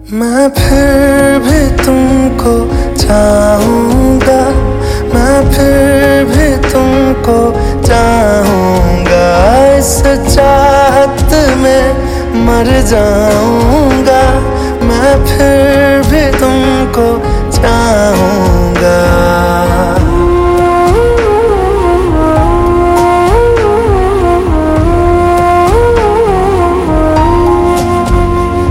मैं फिर भी तुमको चाहूँगा, मैं फिर भी तुमको चाहूँगा, इस चाहत में मर जाऊँगा, मैं फिर भी तुमको चाहूँगा।